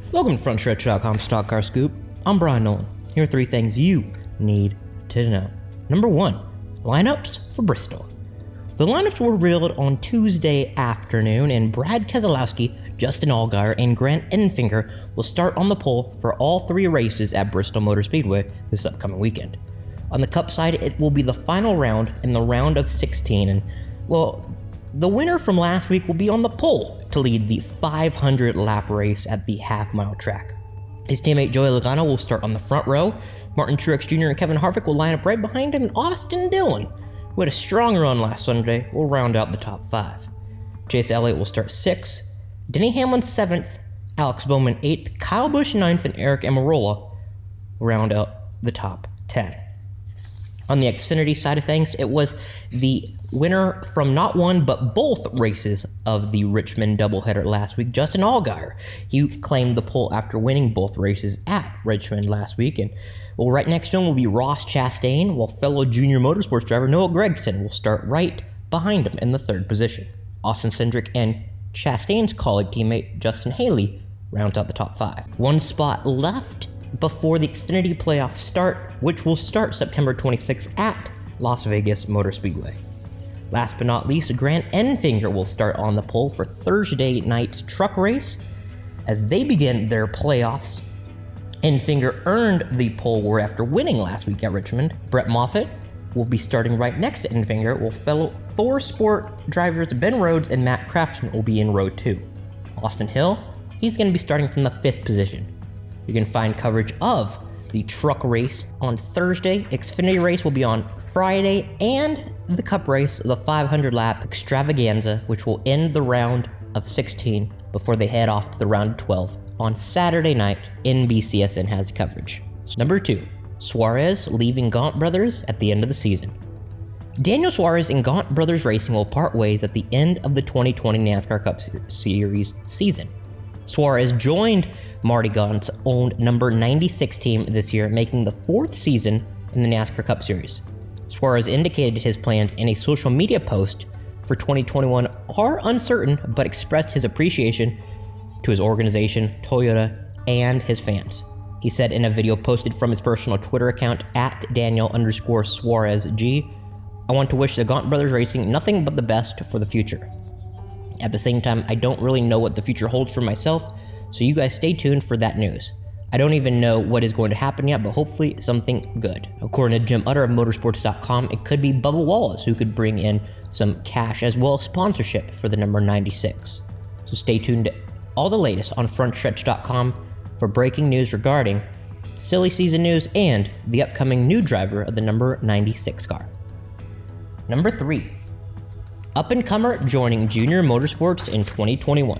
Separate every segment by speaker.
Speaker 1: Welcome to FrontStretch.com Stock Car Scoop. I'm Brian Nolan. Here are 3 things you need to know. Number 1, lineups for Bristol. The lineups were revealed on Tuesday afternoon, and Brad Keselowski, Justin Allgaier, and Grant Enfinger will start on the pole for all 3 races at Bristol Motor Speedway this upcoming weekend. On the Cup side, it will be the final round in the round of 16, and, well, the winner from last week will be on the pole to lead the 500-lap race at the half-mile track. His teammate Joey Logano will start on the front row. Martin Truex Jr. and Kevin Harvick will line up right behind him, and Austin Dillon, who had a strong run last Sunday, will round out the top 5. Chase Elliott will start 6th, Denny Hamlin 7th, Alex Bowman 8th, Kyle Busch 9th, and Eric Almirola will round out the top 10. On the Xfinity side of things, it was the winner from not one but both races of the Richmond doubleheader last week, Justin Allgaier. He claimed the pole after winning both races at Richmond last week. And well, right next to him will be Ross Chastain, while fellow junior motorsports driver Noah Gragson will start right behind him in the 3rd position. Austin Cindric and Chastain's colleague teammate Justin Haley rounds out the top 5. One spot left before the Xfinity playoffs start, which will start September 26th at Las Vegas Motor Speedway. Last but not least, Grant Enfinger will start on the pole for Thursday night's truck race. As they begin their playoffs, Enfinger earned the pole after winning last week at Richmond. Brett Moffitt will be starting right next to Enfinger, while fellow Thor Sport drivers Ben Rhodes and Matt Crafton will be in row 2. Austin Hill, he's going to be starting from the 5th position. You can find coverage of the truck race on Thursday, Xfinity race will be on Friday, and the Cup race, the 500-lap extravaganza, which will end the round of 16 before they head off to the round of 12 on Saturday night. NBCSN has the coverage. Number 2, Suarez leaving Gaunt Brothers at the end of the season. Daniel Suarez and Gaunt Brothers Racing will part ways at the end of the 2020 NASCAR Cup Series season. Suarez joined Marty Gaunt's owned number 96 team this year, making the 4th season in the NASCAR Cup Series. Suarez indicated his plans in a social media post for 2021 are uncertain, but expressed his appreciation to his organization, Toyota, and his fans. He said in a video posted from his personal Twitter account at Daniel_SuarezG, "I want to wish the Gaunt Brothers Racing nothing but the best for the future. At the same time, I don't really know what the future holds for myself, so you guys stay tuned for that news. I don't even know what is going to happen yet, but hopefully something good." According to Jim Utter of Motorsports.com, it could be Bubba Wallace who could bring in some cash as well as sponsorship for the number 96. So stay tuned to all the latest on FrontStretch.com for breaking news regarding silly season news and the upcoming new driver of the number 96 car. Number 3. Up-and-comer joining Junior Motorsports in 2021.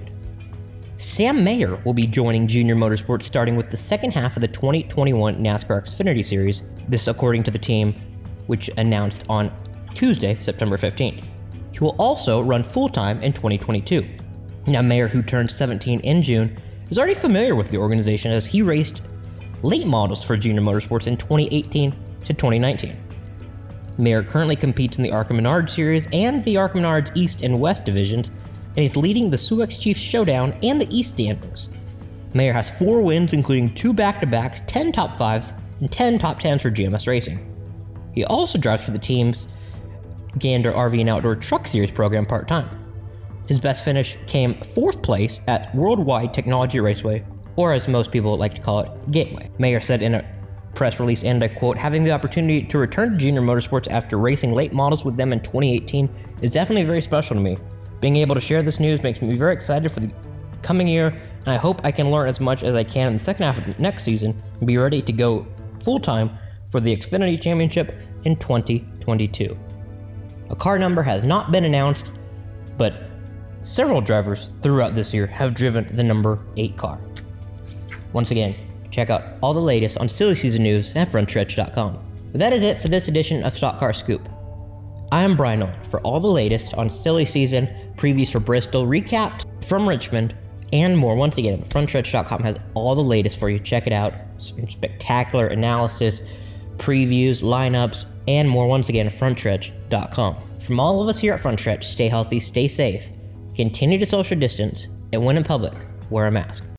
Speaker 1: Sam Mayer will be joining Junior Motorsports starting with the second half of the 2021 NASCAR Xfinity Series, this according to the team, which announced on Tuesday, September 15th. He will also run full-time in 2022. Now, Mayer, who turned 17 in June, is already familiar with the organization as he raced late models for Junior Motorsports in 2018 to 2019. Mayer currently competes in the ARCA Menard Series and the ARCA Menards East and West divisions, and he's leading the Suex Chiefs Showdown and the East standings. Mayer has 4 wins, including 2 back-to-backs, 10 top 5s, and 10 top 10s for GMS Racing. He also drives for the team's Gander RV and Outdoor Truck Series program part-time. His best finish came 4th place at Worldwide Technology Raceway, or as most people like to call it, Gateway. Mayer said in a press release, and I quote, "Having the opportunity to return to Junior Motorsports after racing late models with them in 2018 is definitely very special to me. Being able to share this news makes me very excited for the coming year, and I hope I can learn as much as I can in the second half of the next season and be ready to go full-time for the Xfinity Championship in 2022. A car number has not been announced, but several drivers throughout this year have driven the number 8 car. Once again, check out all the latest on silly season news at FrontStretch.com. But that is it for this edition of Stock Car Scoop. I am Brian Nolan for all the latest on silly season, previews for Bristol, recaps from Richmond, and more. Once again, FrontStretch.com has all the latest for you. Check it out. Some spectacular analysis, previews, lineups, and more. Once again, FrontStretch.com. From all of us here at FrontStretch, stay healthy, stay safe, continue to social distance, and when in public, wear a mask.